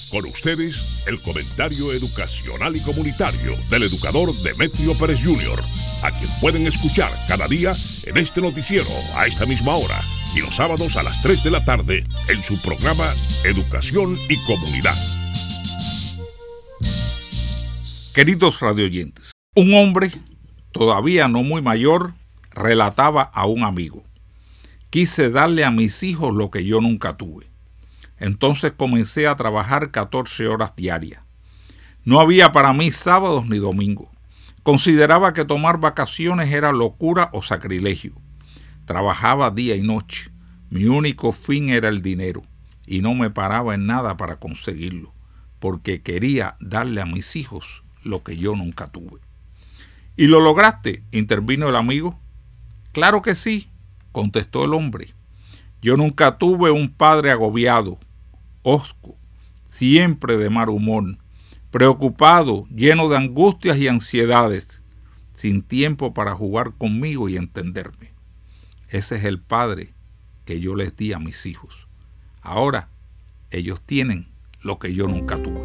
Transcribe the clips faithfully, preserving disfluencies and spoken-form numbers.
Con ustedes, el comentario educacional y comunitario del educador Demetrio Pérez junior, a quien pueden escuchar cada día en este noticiero a esta misma hora y los sábados a las tres de la tarde en su programa Educación y Comunidad. Queridos radioyentes, un hombre, todavía no muy mayor, relataba a un amigo: quise darle a mis hijos lo que yo nunca tuve. Entonces comencé a trabajar catorce horas diarias. No había para mí sábados ni domingos. Consideraba que tomar vacaciones era locura o sacrilegio. Trabajaba día y noche. Mi único fin era el dinero y no me paraba en nada para conseguirlo, porque quería darle a mis hijos lo que yo nunca tuve. ¿Y lo lograste?, intervino el amigo. Claro que sí, contestó el hombre. Yo nunca tuve un padre agobiado, hosco, siempre de mal humor, preocupado, lleno de angustias y ansiedades, sin tiempo para jugar conmigo y entenderme. Ese es el padre que yo les di a mis hijos. Ahora ellos tienen lo que yo nunca tuve.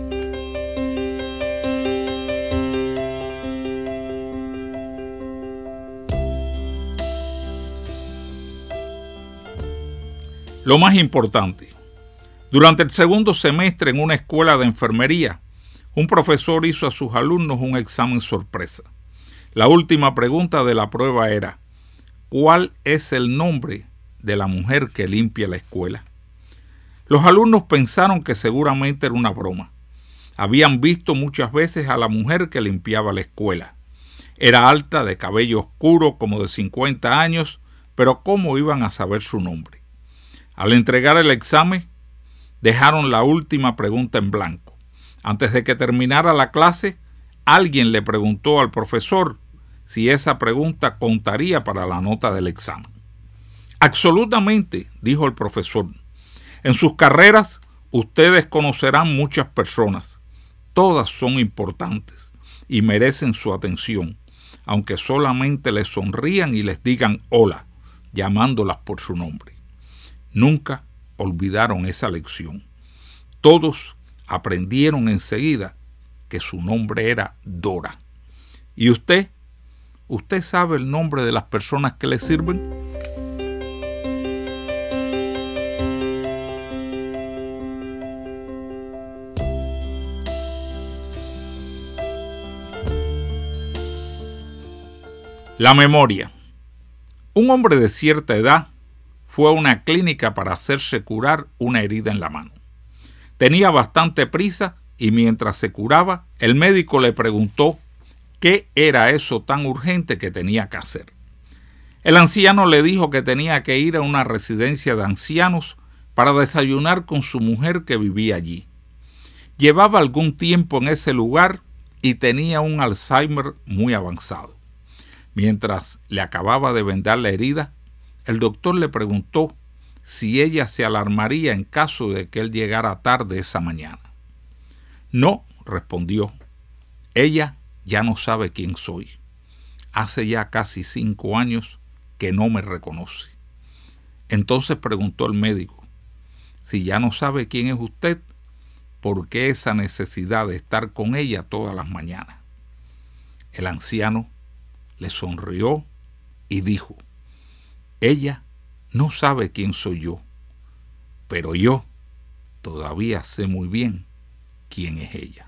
Lo más importante: durante el segundo semestre en una escuela de enfermería, un profesor hizo a sus alumnos un examen sorpresa. La última pregunta de la prueba era: ¿cuál es el nombre de la mujer que limpia la escuela? Los alumnos pensaron que seguramente era una broma. Habían visto muchas veces a la mujer que limpiaba la escuela. Era alta, de cabello oscuro, como de cincuenta años, pero ¿cómo iban a saber su nombre? Al entregar el examen, dejaron la última pregunta en blanco. Antes de que terminara la clase, alguien le preguntó al profesor si esa pregunta contaría para la nota del examen. Absolutamente, dijo el profesor. En sus carreras, ustedes conocerán muchas personas. Todas son importantes y merecen su atención, aunque solamente les sonrían y les digan hola, llamándolas por su nombre. Nunca olvidaron esa lección. Todos aprendieron enseguida que su nombre era Dora. ¿Y usted? ¿Usted sabe el nombre de las personas que le sirven? La memoria. Un hombre de cierta edad fue a una clínica para hacerse curar una herida en la mano. Tenía bastante prisa y mientras se curaba, el médico le preguntó qué era eso tan urgente que tenía que hacer. El anciano le dijo que tenía que ir a una residencia de ancianos para desayunar con su mujer que vivía allí. Llevaba algún tiempo en ese lugar y tenía un Alzheimer muy avanzado. Mientras le acababa de vendar la herida, el doctor le preguntó si ella se alarmaría en caso de que él llegara tarde esa mañana. No, respondió. Ella ya no sabe quién soy. Hace ya casi cinco años que no me reconoce. Entonces preguntó el médico: si ya no sabe quién es usted, ¿por qué esa necesidad de estar con ella todas las mañanas? El anciano le sonrió y dijo: ella no sabe quién soy yo, pero yo todavía sé muy bien quién es ella.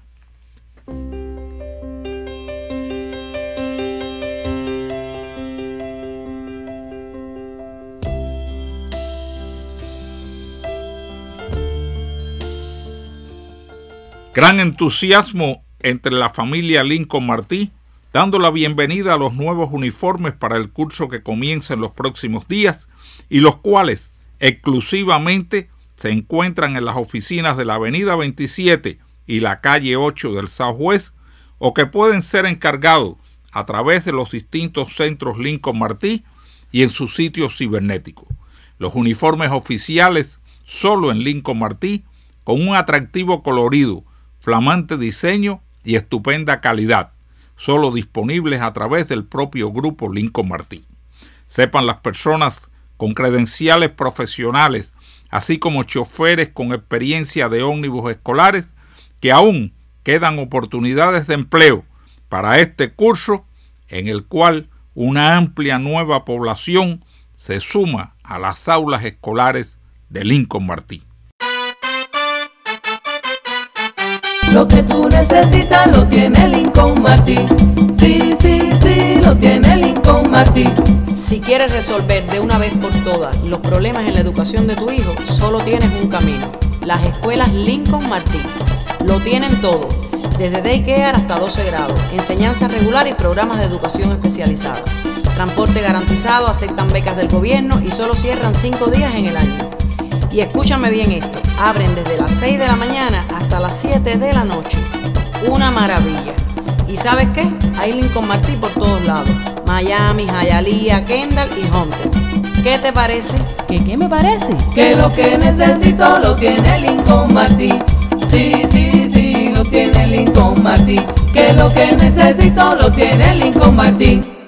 Gran entusiasmo entre la familia Lincoln Martí, dando la bienvenida a los nuevos uniformes para el curso que comienza en los próximos días y los cuales exclusivamente se encuentran en las oficinas de la avenida veintisiete y la calle ocho del Southwest, o que pueden ser encargados a través de los distintos centros Lincoln Martí y en sus sitios cibernéticos. Los uniformes oficiales solo en Lincoln Martí, con un atractivo colorido, flamante diseño y estupenda calidad, solo disponibles a través del propio grupo Lincoln Martí. Sepan las personas con credenciales profesionales así como choferes con experiencia de ómnibus escolares, que aún quedan oportunidades de empleo para este curso, en el cual una amplia nueva población se suma a las aulas escolares de Lincoln Martí. Lo que tú necesitas lo tiene Lincoln Martí. Sí, sí, sí, lo tiene Lincoln Martí. Si quieres resolver de una vez por todas los problemas en la educación de tu hijo, solo tienes un camino: las escuelas Lincoln Martí. Lo tienen todo, desde daycare hasta doce grados, enseñanza regular y programas de educación especializada. Transporte garantizado, aceptan becas del gobierno y solo cierran cinco días en el año. Y escúchame bien esto, abren desde las seis de la mañana hasta las siete de la noche. Una maravilla. ¿Y sabes qué? Hay Lincoln Martí por todos lados: Miami, Hialeah, Kendall y Hunter. ¿Qué te parece? ¿Qué qué me parece? Que lo que necesito lo tiene Lincoln Martí. Sí, sí, sí, lo tiene Lincoln Martí. Que lo que necesito lo tiene Lincoln Martí.